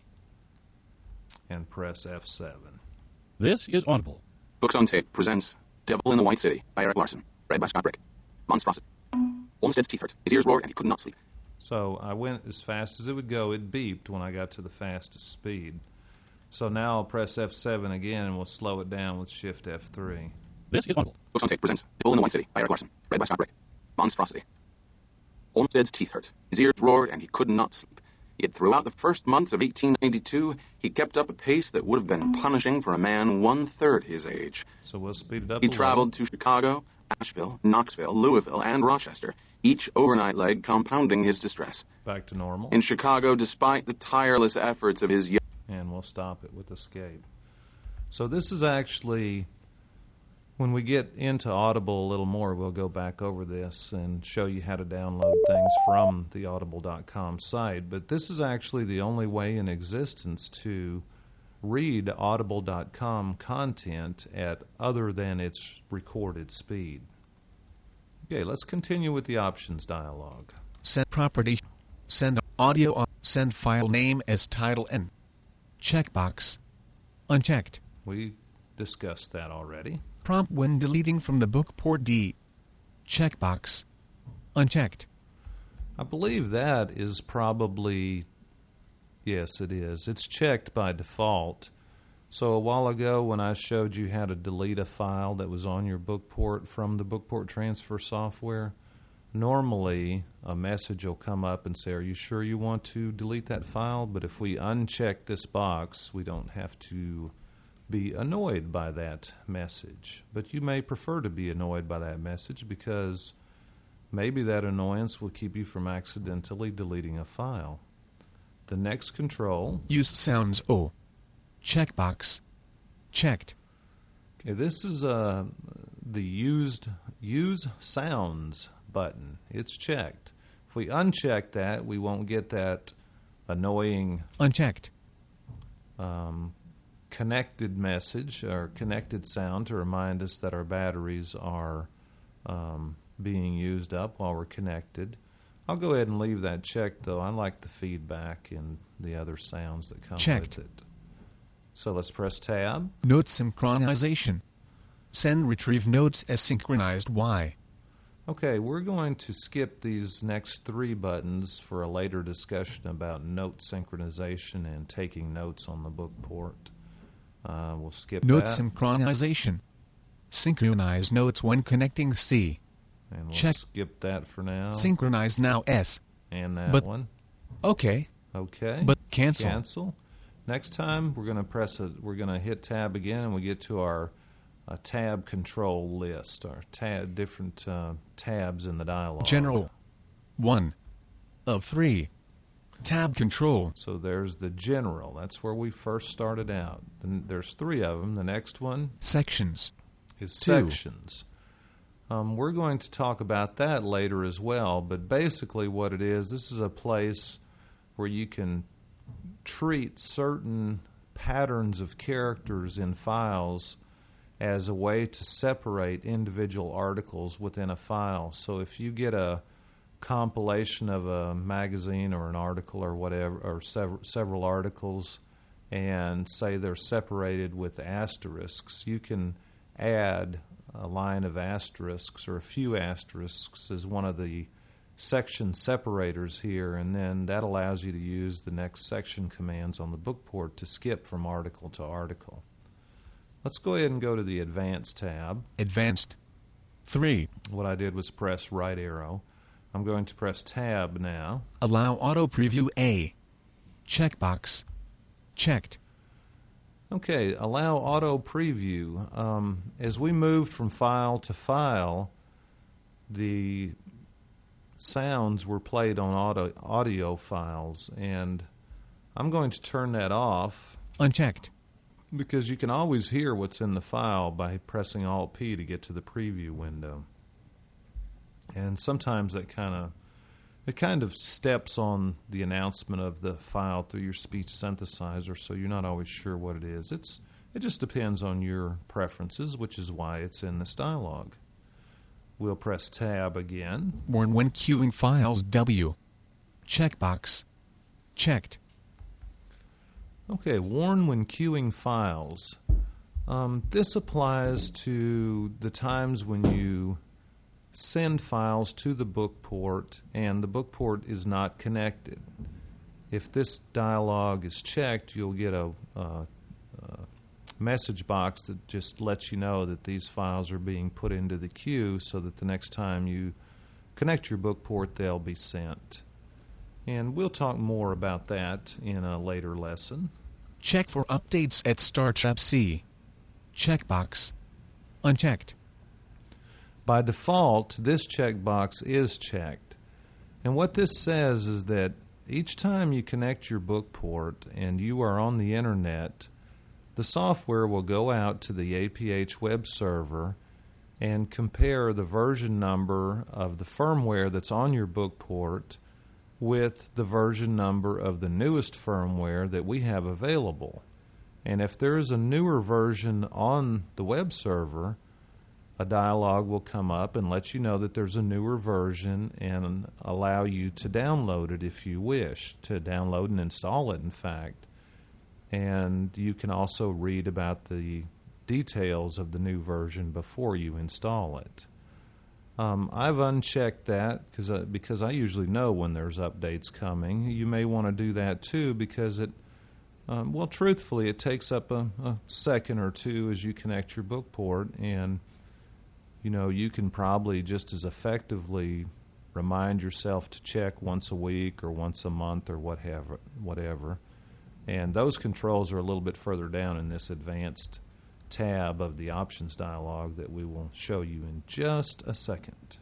and press F7. This is Audible. Books on Tape presents Devil in the White City by Eric Larson. Read by Scott Brick. Monstrosity. Olmsted's teeth hurt. His ears roared and he could not sleep. So I went as fast as it would go. It beeped when I got to the fastest speed. So now I'll press F7 again, and we'll slow it down with Shift F3. This is Audible. Books on Tape presents Devil in the White City by Eric Larson. Read by Scott Brick. Monstrosity. Olmsted's teeth hurt. His ears roared and he could not sleep. Yet throughout the first months of 1892, he kept up a pace that would have been punishing for a man one-third his age. So we'll speed it up He a little. traveled to Chicago, Asheville, Knoxville, Louisville, and Rochester, each overnight leg compounding his distress. Back to normal. In Chicago, despite the tireless efforts of his young... And we'll stop it with Escape. So this is actually, when we get into Audible a little more, we'll go back over this and show you how to download things from the audible.com site. But this is actually the only way in existence to read audible.com content at other than its recorded speed. Okay, let's continue with the options dialog. Send property. Send audio. Send file name as title N. Checkbox. Unchecked. We discussed that already. Prompt when deleting from the book port D. Checkbox. Unchecked. I believe that is probably, yes, it is. It's checked by default. So a while ago when I showed you how to delete a file that was on your book port from the book port transfer software, normally a message will come up and say, are you sure you want to delete that file? But if we uncheck this box, we don't have to be annoyed by that message. But you may prefer to be annoyed by that message because maybe that annoyance will keep you from accidentally deleting a file. The next control... Use sounds O. Checkbox. Checked. Okay, this is the Use Sounds button. It's checked. If we uncheck that, we won't get that annoying Unchecked. Connected message or connected sound to remind us that our batteries are being used up while we're connected. I'll go ahead and leave that checked, though. I like the feedback and the other sounds that come Checked. with it. So let's press Tab. Note synchronization. Send retrieve notes as synchronized Y. Okay, we're going to skip these next three buttons for a later discussion about note synchronization and taking notes on the book port. We'll skip Note that. synchronization. Synchronize notes when connecting C. And we'll check. skip that for now. Synchronize now S. And that But- one. Okay. Okay. But cancel. Cancel. Next time we're going to we're going to hit Tab again, and we get to our tab control list, our different tabs in the dialog. General. 1 of 3. Tab control. So there's the general. That's where we first started out. Then there's 3 of them. The next one Sections. is 2. sections. We're going to talk about that later as well, but basically what it is, this is a place where you can treat certain patterns of characters in files as a way to separate individual articles within a file. So if you get a compilation of a magazine or an article or whatever, or several articles, and say they're separated with asterisks, you can add a line of asterisks or a few asterisks as one of the section separators here, and then that allows you to use the next section commands on the book port to skip from article to article. Let's go ahead and go to the Advanced tab. Advanced. 3. What I did was press right arrow. I'm going to press Tab now. Allow auto preview A. Checkbox. Checked. Okay, allow auto preview. As we moved from file to file, the sounds were played on audio files, and I'm going to turn that off Unchecked. because you can always hear what's in the file by pressing Alt-P to get to the preview window. And sometimes that kind of steps on the announcement of the file through your speech synthesizer, so you're not always sure what it is. It just depends on your preferences, which is why it's in this dialog. We'll press Tab again. Warn when queuing files W. Checkbox. Checked. Okay, warn when queuing files. This applies to the times when you send files to the book port and the book port is not connected. If this dialog is checked, you'll get a message box that just lets you know that these files are being put into the queue so that the next time you connect your book port, they'll be sent. And we'll talk more about that in a later lesson. Check for updates at Start Tab C. Checkbox. Unchecked. By default, this checkbox is checked. And what this says is that each time you connect your book port and you are on the internet, the software will go out to the APH web server and compare the version number of the firmware that's on your book port with the version number of the newest firmware that we have available. And if there is a newer version on the web server, a dialog will come up and let you know that there's a newer version and allow you to download it if you wish, to download and install it, in fact. And you can also read about the details of the new version before you install it. I've unchecked that because I usually know when there's updates coming. You may want to do that too because well, truthfully, it takes up a second or two as you connect your book port, and you can probably just as effectively remind yourself to check once a week or once a month or whatever. And those controls are a little bit further down in this advanced tab of the options dialog that we will show you in just a second.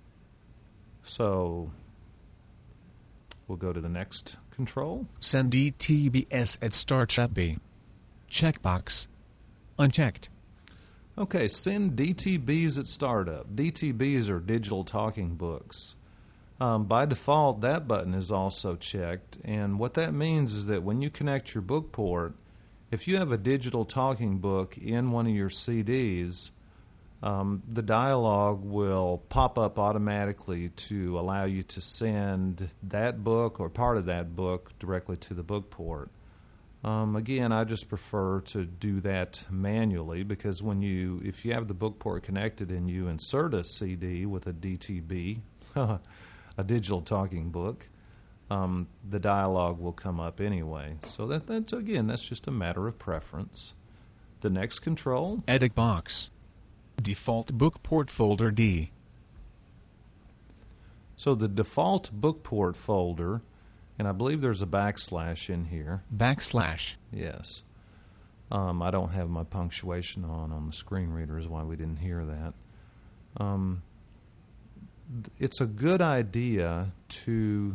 So we'll go to the next control. Send DTBS at Start B. Checkbox. Unchecked. Okay, send DTBs at startup. DTBs are digital talking books. By default, that button is also checked, and what that means is that when you connect your book port, if you have a digital talking book in one of your CDs, the dialog will pop up automatically to allow you to send that book or part of that book directly to the book port. Again, I just prefer to do that manually because if you have the book port connected and you insert a CD with a DTB, a digital talking book, the dialog will come up anyway. So that's just a matter of preference. The next control. Edit box. Default book port folder D. So the default book port folder, and I believe there's a backslash in here. Backslash. Yes. I don't have my punctuation on the screen reader is why we didn't hear that. It's a good idea to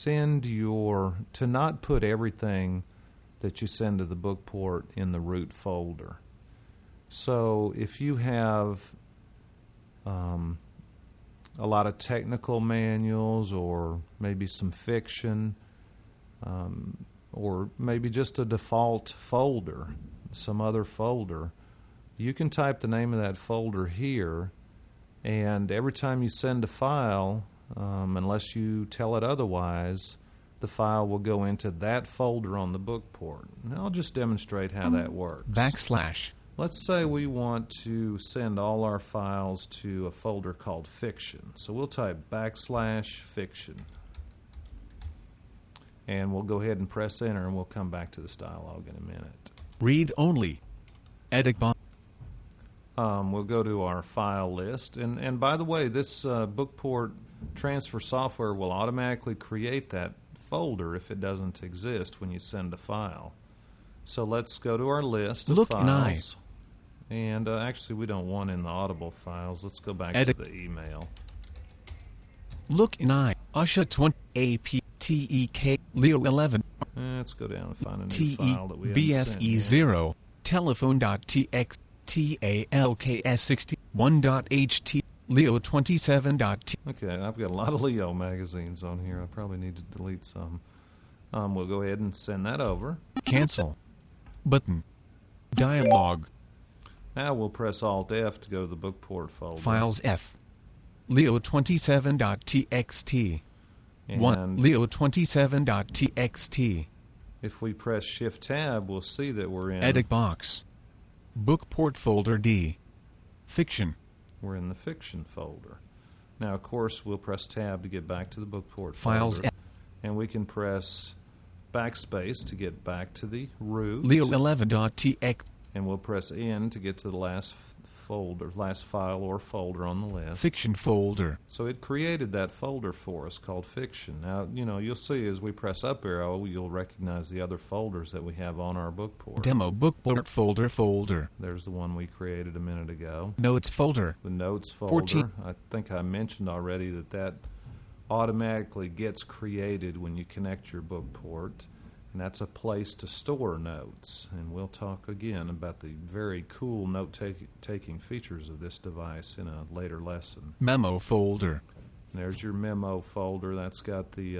not put everything that you send to the book port in the root folder. So if you have a lot of technical manuals or maybe some fiction or maybe just a default folder, some other folder, you can type the name of that folder here, and every time you send a file, unless you tell it otherwise, the file will go into that folder on the book port. And I'll just demonstrate how that works. Backslash. Let's say we want to send all our files to a folder called fiction. So we'll type \fiction. And we'll go ahead and press enter, and we'll come back to this dialog in a minute. Read only. Edit box. We'll go to our file list. And by the way, this bookport transfer software will automatically create that folder if it doesn't exist when you send a file. So let's go to our list of Look files. And actually, we don't want in the Audible files. Let's go back Edit. to the email. Look in I. Usha 20 APTEK Leo 11 Let's go down and find a new TE file that we haven't sent BFE yet. 0 telephone.txt TALKS 61.ht Leo 27.t. Okay, I've got a lot of Leo magazines on here. I probably need to delete some. We'll go ahead and send that over. Cancel. Button. Dialog. Now we'll press Alt-F to go to the bookport folder. Files F. Leo 27.txt. 1. And Leo 27.txt. if we press Shift-Tab, we'll see that we're in... Edit box. Book port folder D. Fiction. We're in the fiction folder. Now, of course, we'll press Tab to get back to the bookport Files folder. F. And we can press backspace to get back to the root. Leo 11.txt. And we'll press N to get to the last file or folder on the list. Fiction folder. So it created that folder for us called Fiction. Now, you'll see as we press up arrow, you'll recognize the other folders that we have on our bookport. Demo book port folder. There's the one we created a minute ago. Notes folder. The Notes folder. 14. I think I mentioned already that automatically gets created when you connect your bookport. And that's a place to store notes. And we'll talk again about the very cool note-taking features of this device in a later lesson. Memo folder. And there's your memo folder. That's got the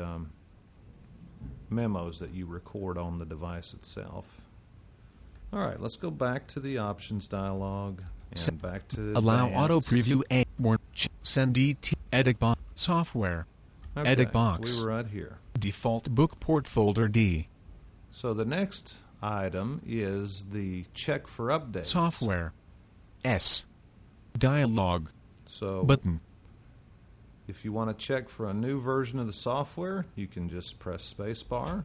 memos that you record on the device itself. All right, let's go back to the options dialog and back to Allow advanced. auto preview A. More. Send DT. Edit box. Software. Okay, Edit box. We were right here. Default book port folder D. So the next item is the check for updates. Software. S. Dialog. So Button. if you want to check for a new version of the software, you can just press spacebar.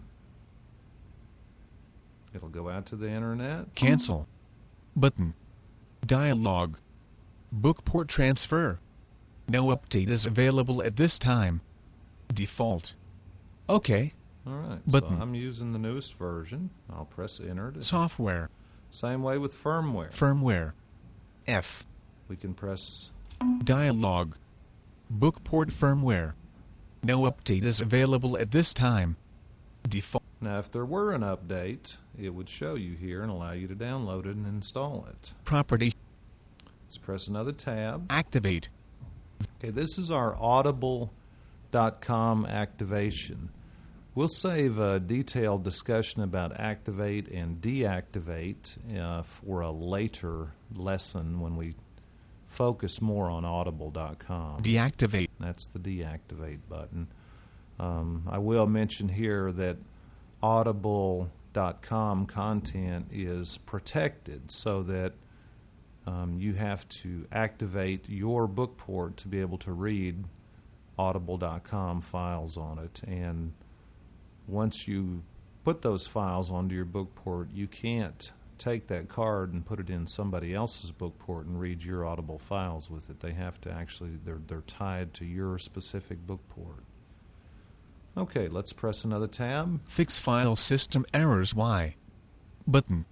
It'll go out to the internet. Cancel. Button. Dialog. Book port transfer. No update is available at this time. Default. OK. All right. Button. So I'm using the newest version. I'll press enter. Software. Same way with firmware. Firmware. F. We can press. Dialog. Bookport firmware. No update is available at this time. Default. Now, if there were an update, it would show you here and allow you to download it and install it. Property. Let's press another tab. Activate. Okay, this is our Audible.com activation. We'll save a detailed discussion about activate and deactivate for a later lesson when we focus more on Audible.com. Deactivate. That's the deactivate button. I will mention here that Audible.com content is protected so that you have to activate your bookport to be able to read Audible.com files on it. And once you put those files onto your bookport, you can't take that card and put it in somebody else's bookport and read your Audible files with it. They have to actually, they're tied to your specific bookport. Okay, let's press another tab. Fix file system errors. Y. Button.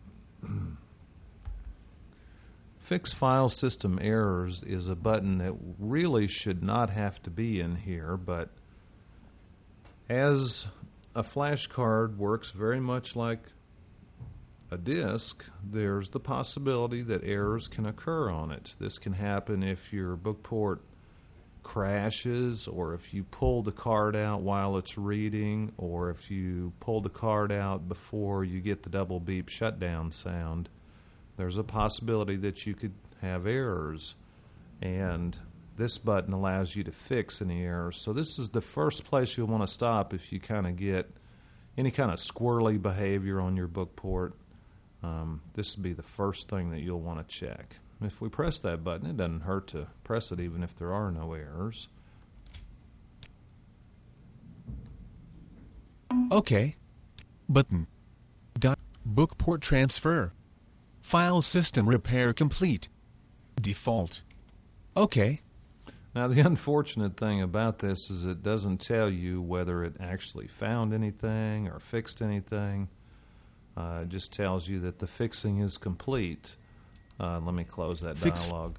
Fix file system errors is a button that really should not have to be in here, but as a flash card works very much like a disk, there's the possibility that errors can occur on it. This can happen if your bookport crashes, or if you pull the card out while it's reading, or if you pull the card out before you get the double beep shutdown sound. There's a possibility that you could have errors, and this button allows you to fix any errors. So this is the first place you'll want to stop if you kind of get any kind of squirrely behavior on your bookport. This would be the first thing that you'll want to check. If we press that button, it doesn't hurt to press it even if there are no errors. OK. Button. Bookport transfer. File system repair complete. Default. OK. Now, the unfortunate thing about this is it doesn't tell you whether it actually found anything or fixed anything. It just tells you that the fixing is complete. Let me close that dialog.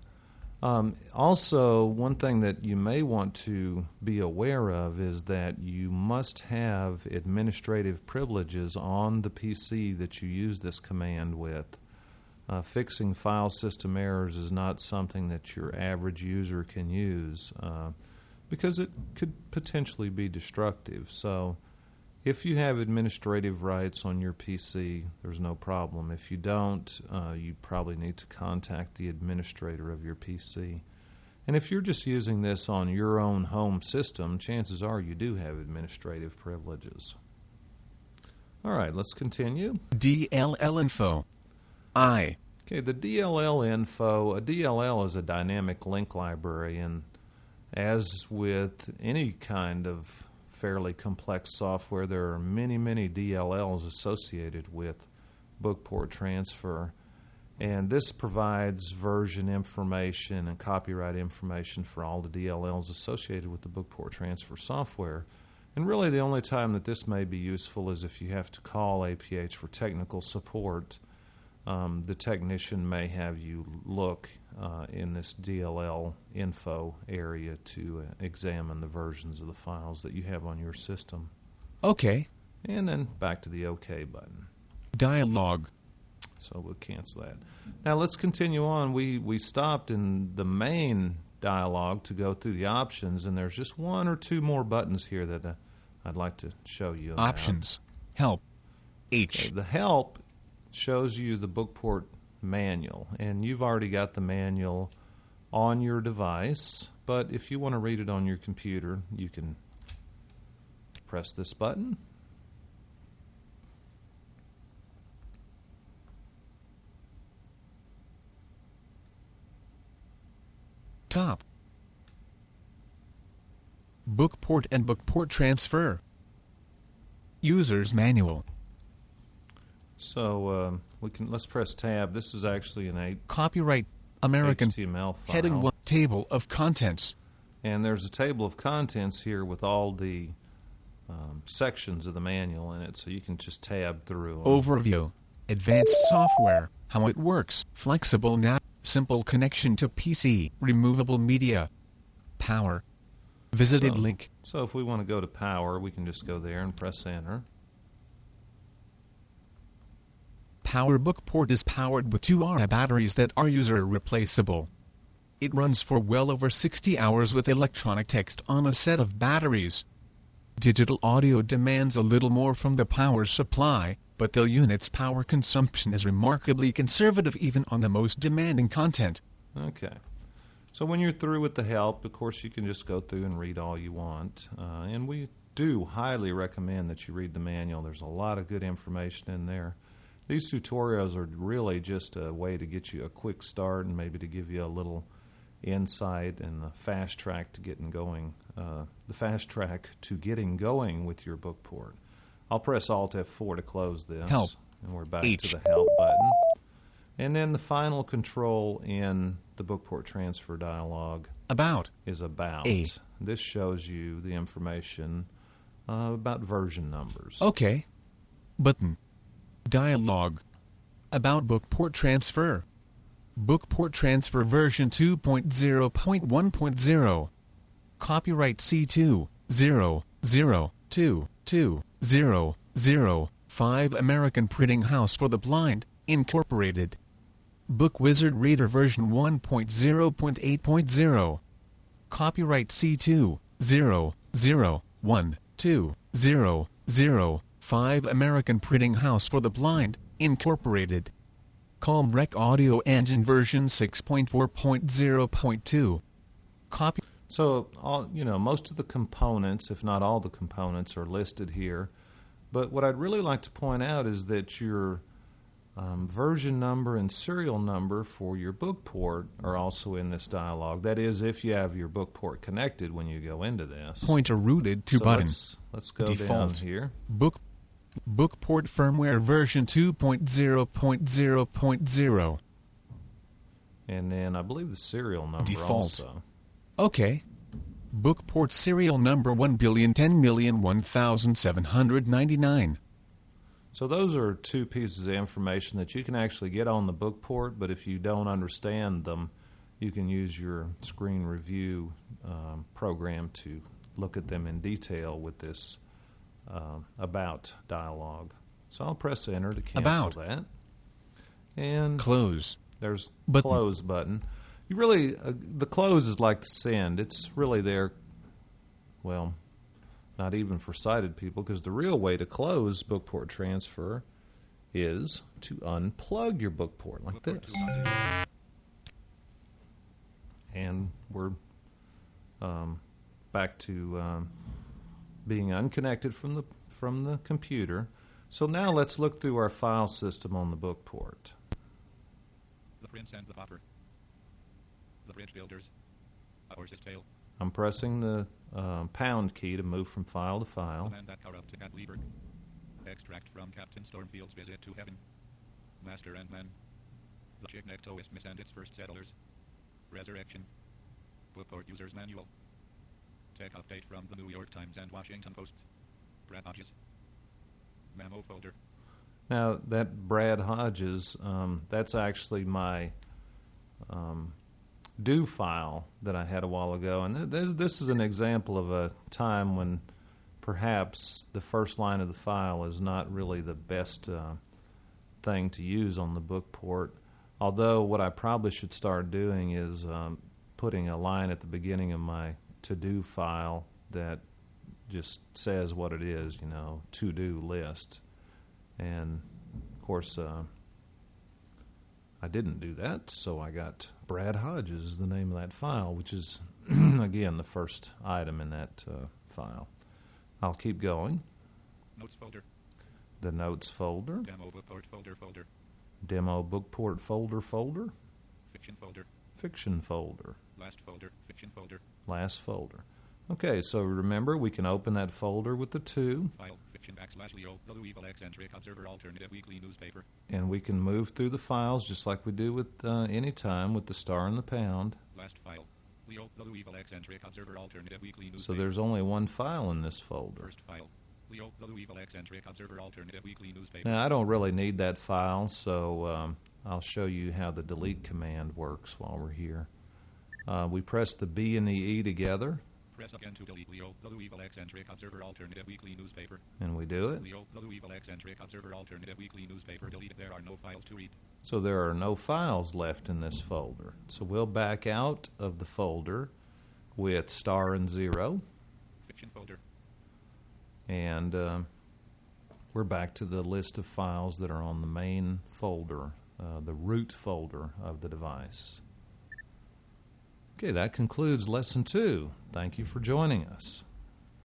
Also, one thing that you may want to be aware of is that you must have administrative privileges on the PC that you use this command with. Fixing file system errors is not something that your average user can use because it could potentially be destructive. So if you have administrative rights on your PC, there's no problem. If you don't, you probably need to contact the administrator of your PC. And if you're just using this on your own home system, chances are you do have administrative privileges. All right, let's continue. DLL info. I. Okay, the DLL info, a DLL is a dynamic link library, and as with any kind of fairly complex software, there are many, many DLLs associated with bookport transfer, and this provides version information and copyright information for all the DLLs associated with the bookport transfer software. And really the only time that this may be useful is if you have to call APH for technical support. The technician may have you look in this DLL info area to examine the versions of the files that you have on your system. OK. And then back to the OK button. Dialog. So we'll cancel that. Now let's continue on. We stopped in the main dialog to go through the options, and there's just one or two more buttons here that I'd like to show you about. Options. Help. H. Okay, the help shows you the bookport manual, and you've already got the manual on your device, but if you want to read it on your computer, you can press this button. Top. Bookport and bookport transfer. User's manual. So let's press tab. This is actually an Copyright American HTML file. Heading 1. Table of contents. And there's a table of contents here with all the sections of the manual in it, so you can just tab through them. Overview. Advanced software. How it works. Flexible nav. Simple connection to PC. Removable media. Power. Visited link. So if we want to go to power, we can just go there and press enter. PowerBook Port is powered with 2Ah batteries that are user replaceable. It runs for well over 60 hours with electronic text on a set of batteries. Digital audio demands a little more from the power supply, but the unit's power consumption is remarkably conservative even on the most demanding content. Okay. So when you're through with the help, of course, you can just go through and read all you want. And we do highly recommend that you read the manual. There's a lot of good information in there. These tutorials are really just a way to get you a quick start and maybe to give you a little insight and a fast track to getting going. The fast track to getting going with your book port. I'll press Alt F4 to close this. Help. And we're back to the help button. And then the final control in the book port transfer dialog is about. This shows you the information about version numbers. Okay. Button. Dialog. About book port transfer. Book port transfer version 2.0.1.0. Copyright C2 0022005 American Printing House for the Blind, Incorporated. Book Wizard Reader version 1.0.8.0. Copyright C2 0012005 American Printing House for the Blind, Incorporated. Calmrec Audio Engine version 6.4.0.2. Copy. So, most of the components, if not all the components, are listed here. But what I'd really like to point out is that your version number and serial number for your book port are also in this dialog. That is, if you have your book port connected when you go into this. Pointer routed to button. Let's go Default. down here. Book port firmware version 2.0.0.0. And then I believe the serial number Default. also. Okay. Book port serial number 1,010,001,799. So those are two pieces of information that you can actually get on the book port, but if you don't understand them, you can use your screen review program to look at them in detail with this about dialog. So I'll press enter to cancel that. And close. There's button. Close button. You really, the close is like the send. It's really there, well, not even for sighted people, because the real way to close book port transfer is to unplug your book port like this. And we're back to being unconnected from the computer. So now let's look through our file system on the book port. The Prince and the Pauper. The Bridge Builders. A Horse's Tale. I'm pressing the pound key to move from file to file. The Man That Corrupted Cat Lieber. Extract from Captain Stormfield's Visit to Heaven. Master and Man. The Chignectoismus and its First Settlers. Resurrection. Bookport User's Manual. Tech update from the New York Times and Washington Post. Brad Hodges. Memo folder. Now, that Brad Hodges, that's actually my do file that I had a while ago. And this is an example of a time when perhaps the first line of the file is not really the best thing to use on the book port. Although what I probably should start doing is putting a line at the beginning of my to-do file that just says what it is, to-do list. And, of course, I didn't do that, so I got Brad Hodges is the name of that file, which is, again, the first item in that file. I'll keep going. Notes folder. The notes folder. Demo bookport folder. Demo bookport folder. Fiction folder. Fiction folder. Last folder. Fiction folder. Last folder. Okay, so remember, we can open that folder with the 2. File, fiction /Leo, the Louisville Eccentric Observer Alternative Weekly Newspaper. And we can move through the files just like we do with any time with the star and the pound. Last file, Leo, the Louisville Eccentric Observer Alternative Weekly Newspaper. So there's only one file in this folder. First file, Leo, the Louisville Eccentric Observer Alternative Weekly Newspaper. Now, I don't really need that file, so I'll show you how the delete command works while we're here. We press the B and the E together, Press again to delete Leo, the Louisville Eccentric Observer Alternative Weekly Newspaper. and we do it. Leo, the Louisville Eccentric Observer Alternative Weekly Newspaper. Deleted. There are no files to read. So there are no files left in this folder. So we'll back out of the folder with star and 0, Fiction folder. and we're back to the list of files that are on the main folder, the root folder of the device. Okay, that concludes Lesson 2. Thank you for joining us.